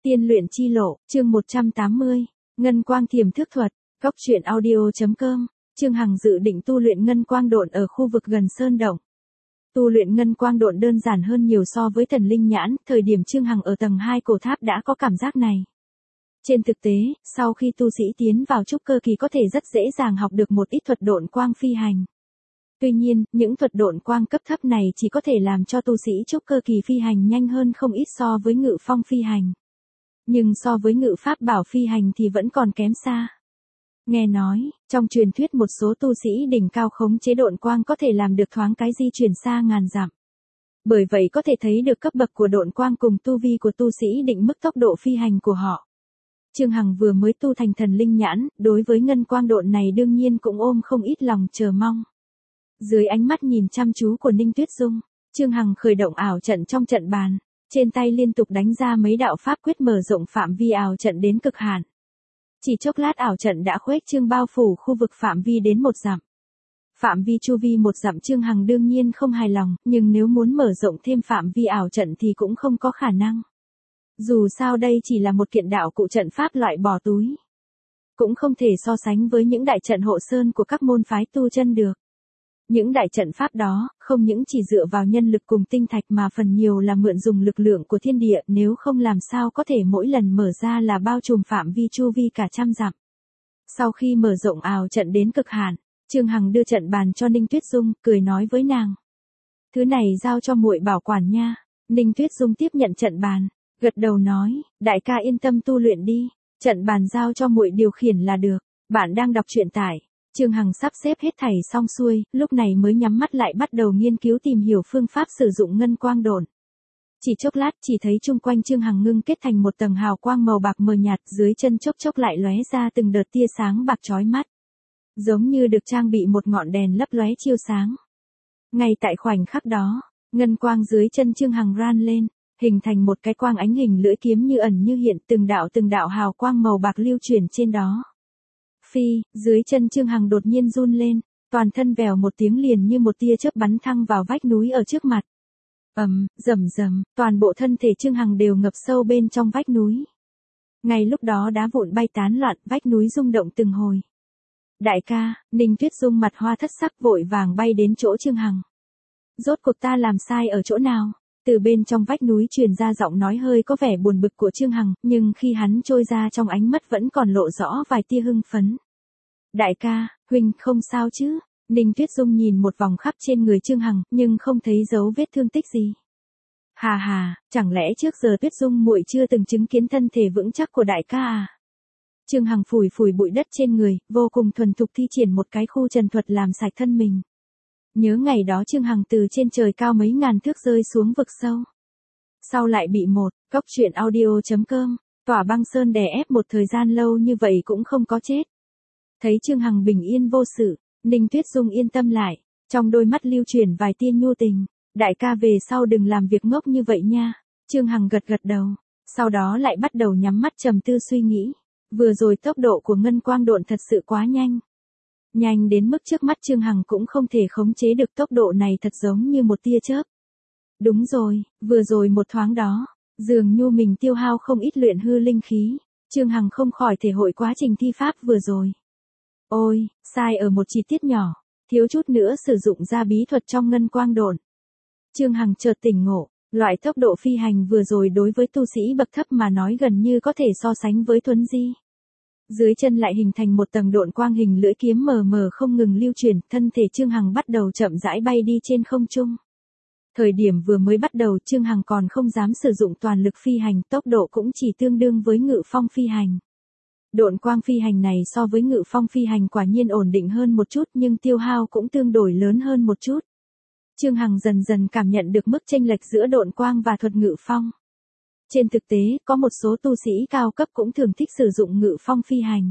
Tiên luyện chi lộ, chương 180, Ngân quang thiềm thức thuật, Cóc truyện audio.com, Trương Hằng dự định tu luyện ngân quang độn ở khu vực gần sơn động. Tu luyện ngân quang độn đơn giản hơn nhiều so với thần linh nhãn, thời điểm Trương Hằng ở tầng 2 cổ tháp đã có cảm giác này. Trên thực tế, sau khi tu sĩ tiến vào trúc cơ kỳ có thể rất dễ dàng học được một ít thuật độn quang phi hành. Tuy nhiên, những thuật độn quang cấp thấp này chỉ có thể làm cho tu sĩ trúc cơ kỳ phi hành nhanh hơn không ít so với ngự phong phi hành. Nhưng so với ngự pháp bảo phi hành thì vẫn còn kém xa. Nghe nói, trong truyền thuyết một số tu sĩ đỉnh cao khống chế độn quang có thể làm được thoáng cái di chuyển xa ngàn dặm. Bởi vậy có thể thấy được cấp bậc của độn quang cùng tu vi của tu sĩ định mức tốc độ phi hành của họ. Trương Hằng vừa mới tu thành thần linh nhãn, đối với ngân quang độn này đương nhiên cũng ôm không ít lòng chờ mong. Dưới ánh mắt nhìn chăm chú của Ninh Tuyết Dung, Trương Hằng khởi động ảo trận trong trận bàn, trên tay liên tục đánh ra mấy đạo pháp quyết mở rộng phạm vi ảo trận đến cực hạn. Chỉ chốc lát ảo trận đã khuếch trương bao phủ khu vực phạm vi đến 1 dặm. Phạm vi chu vi 1 dặm Trương Hằng đương nhiên không hài lòng, nhưng nếu muốn mở rộng thêm phạm vi ảo trận thì cũng không có khả năng. Dù sao đây chỉ là một kiện đạo cụ trận pháp loại bỏ túi. Cũng không thể so sánh với những đại trận hộ sơn của các môn phái tu chân được. Những đại trận pháp đó, không những chỉ dựa vào nhân lực cùng tinh thạch mà phần nhiều là mượn dùng lực lượng của thiên địa, nếu không làm sao có thể mỗi lần mở ra là bao trùm phạm vi chu vi cả trăm dặm. Sau khi mở rộng ảo trận đến cực hạn, Trương Hằng đưa trận bàn cho Ninh Tuyết Dung, cười nói với nàng. Thứ này giao cho muội bảo quản nha. Ninh Tuyết Dung tiếp nhận trận bàn, gật đầu nói, đại ca yên tâm tu luyện đi, trận bàn giao cho muội điều khiển là được. Bạn đang đọc truyện tại Trương Hằng sắp xếp hết thảy xong xuôi, lúc này mới nhắm mắt lại bắt đầu nghiên cứu tìm hiểu phương pháp sử dụng ngân quang độn. Chỉ chốc lát chỉ thấy chung quanh Trương Hằng ngưng kết thành một tầng hào quang màu bạc mờ nhạt, dưới chân chốc chốc lại lóe ra từng đợt tia sáng bạc chói mắt. Giống như được trang bị một ngọn đèn lấp lóe chiếu sáng. Ngay tại khoảnh khắc đó, ngân quang dưới chân Trương Hằng ran lên, hình thành một cái quang ánh hình lưỡi kiếm như ẩn như hiện, từng đạo hào quang màu bạc lưu chuyển trên đó. Phi, dưới chân Trương Hằng đột nhiên run lên, toàn thân vèo một tiếng liền như một tia chớp bắn thăng vào vách núi ở trước mặt. Rầm rầm, toàn bộ thân thể Trương Hằng đều ngập sâu bên trong vách núi. Ngay lúc đó đá vụn bay tán loạn, vách núi rung động từng hồi. Đại ca, Ninh Tuyết Dung mặt hoa thất sắc vội vàng bay đến chỗ Trương Hằng. Rốt cuộc ta làm sai ở chỗ nào? Từ bên trong vách núi truyền ra giọng nói hơi có vẻ buồn bực của Trương Hằng, nhưng khi hắn trôi ra trong ánh mắt vẫn còn lộ rõ vài tia hưng phấn. Đại ca, huynh không sao chứ? Ninh Tuyết Dung nhìn một vòng khắp trên người Trương Hằng, nhưng không thấy dấu vết thương tích gì. Hà, chẳng lẽ trước giờ Tuyết Dung muội chưa từng chứng kiến thân thể vững chắc của đại ca à? Trương Hằng phủi bụi đất trên người, vô cùng thuần thục thi triển một cái khu trần thuật làm sạch thân mình. Nhớ ngày đó Trương Hằng từ trên trời cao mấy ngàn thước rơi xuống vực sâu. Sau lại bị Cóc truyện audio.com, tỏa băng sơn đè ép một thời gian lâu như vậy cũng không có chết. Thấy Trương Hằng bình yên vô sự, Ninh Tuyết Dung yên tâm lại, trong đôi mắt lưu chuyển vài tia nhu tình. Đại ca về sau đừng làm việc ngốc như vậy nha. Trương Hằng gật đầu, sau đó lại bắt đầu nhắm mắt trầm tư suy nghĩ. Vừa rồi tốc độ của ngân quang độn thật sự quá nhanh. Nhanh đến mức trước mắt Trương Hằng cũng không thể khống chế được tốc độ này, thật giống như một tia chớp. Đúng rồi, vừa rồi một thoáng đó, dường như mình tiêu hao không ít luyện hư linh khí. Trương Hằng không khỏi thể hội quá trình thi pháp vừa rồi. Ôi, sai ở một chi tiết nhỏ, thiếu chút nữa sử dụng ra bí thuật trong ngân quang độn. Trương Hằng chợt tỉnh ngộ, loại tốc độ phi hành vừa rồi đối với tu sĩ bậc thấp mà nói gần như có thể so sánh với thuấn di. Dưới chân lại hình thành một tầng độn quang hình lưỡi kiếm mờ mờ không ngừng lưu chuyển, thân thể Trương Hằng bắt đầu chậm rãi bay đi trên không trung. Thời điểm vừa mới bắt đầu Trương Hằng còn không dám sử dụng toàn lực phi hành, tốc độ cũng chỉ tương đương với ngự phong phi hành. Độn quang phi hành này so với ngự phong phi hành quả nhiên ổn định hơn một chút, nhưng tiêu hao cũng tương đối lớn hơn một chút. Trương Hằng dần dần cảm nhận được mức chênh lệch giữa độn quang và thuật ngự phong. Trên thực tế, có một số tu sĩ cao cấp cũng thường thích sử dụng ngự phong phi hành.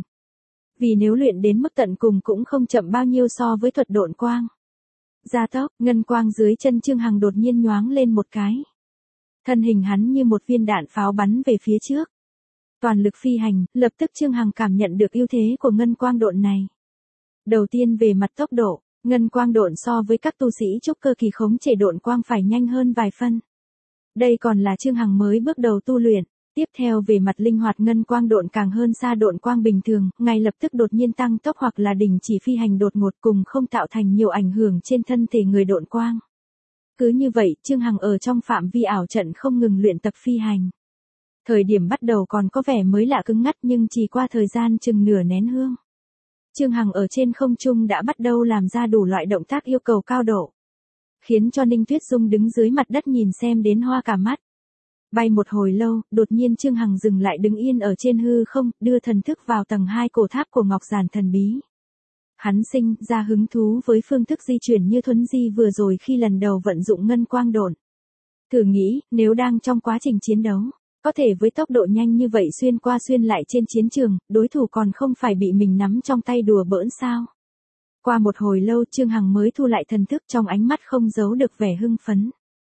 Vì nếu luyện đến mức tận cùng cũng không chậm bao nhiêu so với thuật độn quang. Gia tốc, ngân quang dưới chân Trương Hằng đột nhiên nhoáng lên một cái. Thân hình hắn như một viên đạn pháo bắn về phía trước. Toàn lực phi hành, lập tức Trương Hằng cảm nhận được ưu thế của ngân quang độn này. Đầu tiên về mặt tốc độ, ngân quang độn so với các tu sĩ trúc cơ kỳ khống chế độn quang phải nhanh hơn vài phân. Đây còn là Trương Hằng mới bước đầu tu luyện, Tiếp theo về mặt linh hoạt ngân quang độn càng hơn xa độn quang bình thường, ngay lập tức đột nhiên tăng tốc hoặc là đình chỉ phi hành đột ngột cùng không tạo thành nhiều ảnh hưởng trên thân thể người độn quang. Cứ như vậy, Trương Hằng ở trong phạm vi ảo trận không ngừng luyện tập phi hành. Thời điểm bắt đầu còn có vẻ mới lạ cứng ngắt nhưng chỉ qua thời gian chừng nửa nén hương. Trương Hằng ở trên không trung đã bắt đầu làm ra đủ loại động tác yêu cầu cao độ. Khiến cho Ninh Tuyết Dung đứng dưới mặt đất nhìn xem đến hoa cả mắt. Bay một hồi lâu, đột nhiên Trương Hằng dừng lại đứng yên ở trên hư không, đưa thần thức vào tầng 2 cổ tháp của Ngọc Giản thần bí. Hắn sinh ra hứng thú với phương thức di chuyển như thuấn di vừa rồi khi lần đầu vận dụng ngân quang độn. Thử nghĩ, nếu đang trong quá trình chiến đấu, có thể với tốc độ nhanh như vậy xuyên qua xuyên lại trên chiến trường, đối thủ còn không phải bị mình nắm trong tay đùa bỡn sao? Qua một hồi lâu Trương Hằng mới thu lại thần thức, trong ánh mắt không giấu được vẻ hưng phấn.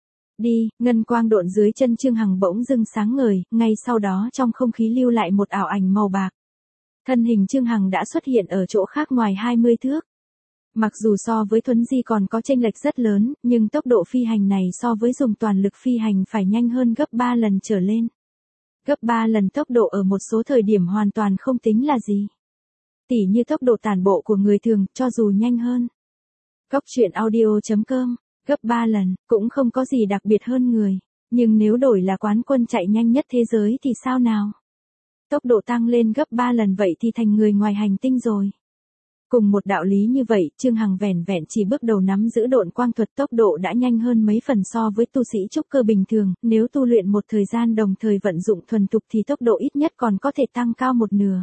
Đi, ngân quang độn dưới chân Trương Hằng bỗng dưng sáng ngời, ngay sau đó trong không khí lưu lại một ảo ảnh màu bạc. Thân hình Trương Hằng đã xuất hiện ở chỗ khác ngoài 20 thước. Mặc dù so với thuấn di còn có chênh lệch rất lớn, nhưng tốc độ phi hành này so với dùng toàn lực phi hành phải nhanh hơn gấp 3 lần trở lên. Gấp 3 lần tốc độ ở một số thời điểm hoàn toàn không tính là gì. Tỉ như tốc độ tản bộ của người thường, cho dù nhanh hơn. Góc truyện audio.com, gấp 3 lần, cũng không có gì đặc biệt hơn người. Nhưng nếu đổi là quán quân chạy nhanh nhất thế giới thì sao nào? Tốc độ tăng lên gấp 3 lần vậy thì thành người ngoài hành tinh rồi. Cùng một đạo lý như vậy, Trương Hằng vẻn vẹn chỉ bước đầu nắm giữ độn quang thuật tốc độ đã nhanh hơn mấy phần so với tu sĩ trúc cơ bình thường, nếu tu luyện một thời gian đồng thời vận dụng thuần thục thì tốc độ ít nhất còn có thể tăng cao một nửa.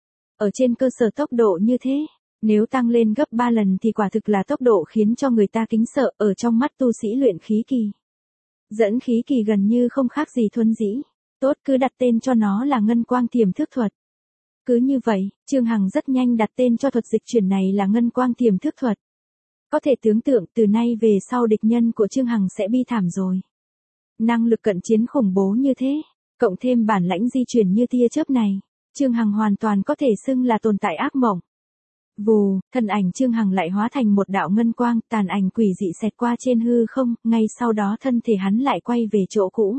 Ở trên cơ sở tốc độ như thế, nếu tăng lên gấp 3 lần thì quả thực là tốc độ khiến cho người ta kính sợ, ở trong mắt tu sĩ luyện khí kỳ. Dẫn khí kỳ gần như không khác gì thuấn dĩ. Tốt, cứ đặt tên cho nó là ngân quang tiềm thức thuật. Cứ như vậy, Trương Hằng rất nhanh đặt tên cho thuật dịch chuyển này là ngân quang tiềm thức thuật. Có thể tưởng tượng từ nay về sau địch nhân của Trương Hằng sẽ bi thảm rồi. Năng lực cận chiến khủng bố như thế, cộng thêm bản lãnh di chuyển như tia chớp này, Trương Hằng hoàn toàn có thể xưng là tồn tại ác mộng. Vù, thân ảnh Trương Hằng lại hóa thành một đạo ngân quang, tàn ảnh quỷ dị xẹt qua trên hư không, ngay sau đó thân thể hắn lại quay về chỗ cũ.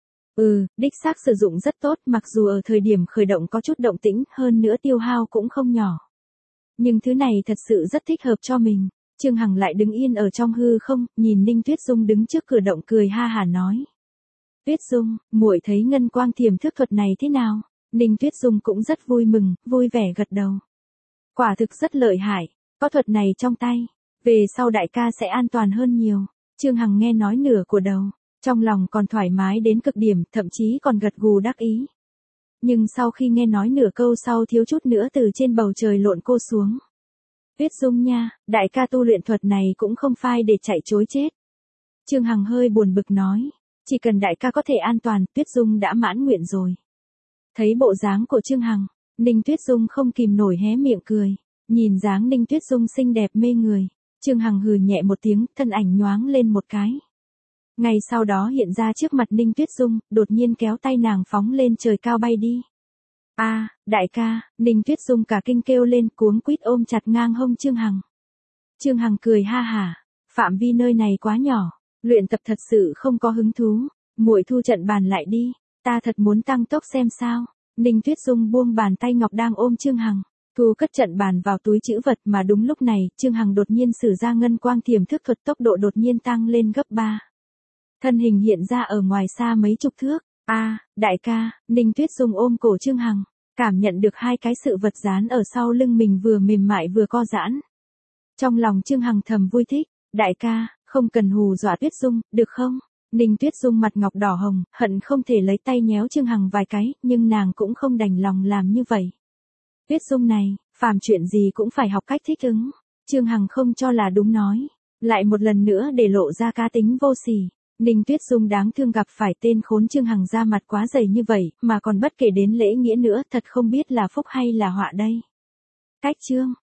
Đích xác sử dụng rất tốt, mặc dù ở thời điểm khởi động có chút động tĩnh, hơn nữa tiêu hao cũng không nhỏ. Nhưng thứ này thật sự rất thích hợp cho mình. Trương Hằng lại đứng yên ở trong hư không, nhìn Ninh Tuyết Dung đứng trước cửa động cười ha hả nói. Tuyết Dung, muội thấy ngân quang tiềm thức thuật này thế nào? Ninh Tuyết Dung cũng rất vui mừng, vui vẻ gật đầu. Quả thực rất lợi hại, có thuật này trong tay, về sau đại ca sẽ an toàn hơn nhiều. Trương Hằng nghe nói nửa của đầu, trong lòng còn thoải mái đến cực điểm, thậm chí còn gật gù đắc ý. Nhưng sau khi nghe nói nửa câu sau thiếu chút nữa từ trên bầu trời lộn cô xuống. Tuyết Dung nha, đại ca tu luyện thuật này cũng không phải để chạy chối chết. Trương Hằng hơi buồn bực nói, chỉ cần đại ca có thể an toàn, Tuyết Dung đã mãn nguyện rồi. Thấy bộ dáng của Trương Hằng, Ninh Tuyết Dung không kìm nổi hé miệng cười, nhìn dáng Ninh Tuyết Dung xinh đẹp mê người, Trương Hằng hừ nhẹ một tiếng, thân ảnh nhoáng lên một cái. Ngay sau đó hiện ra trước mặt Ninh Tuyết Dung, đột nhiên kéo tay nàng phóng lên trời cao bay đi. Đại ca, Ninh Tuyết Dung cả kinh kêu lên cuống quýt ôm chặt ngang hông Trương Hằng. Trương Hằng cười ha hả, phạm vi nơi này quá nhỏ, luyện tập thật sự không có hứng thú, muội thu trận bàn lại đi, ta thật muốn tăng tốc xem sao. Ninh Tuyết Dung buông bàn tay ngọc đang ôm Trương Hằng, thu cất trận bàn vào túi trữ vật mà đúng lúc này, Trương Hằng đột nhiên sử ra ngân quang tiềm thức thuật tốc độ đột nhiên tăng lên gấp 3. Thân hình hiện ra ở ngoài xa mấy chục thước. Đại ca, Ninh Tuyết Dung ôm cổ Trương Hằng, cảm nhận được hai cái sự vật dán ở sau lưng mình vừa mềm mại vừa co giãn. Trong lòng Trương Hằng thầm vui thích, đại ca, không cần hù dọa Tuyết Dung, được không? Ninh Tuyết Dung mặt ngọc đỏ hồng, hận không thể lấy tay nhéo Trương Hằng vài cái, nhưng nàng cũng không đành lòng làm như vậy. Tuyết Dung này, phàm chuyện gì cũng phải học cách thích ứng. Trương Hằng không cho là đúng nói, lại một lần nữa để lộ ra cá tính vô sỉ. Ninh Tuyết Dung đáng thương gặp phải tên khốn Trương Hằng ra mặt quá dày như vậy, mà còn bất kể đến lễ nghĩa nữa, thật không biết là phúc hay là họa đây. Cách chương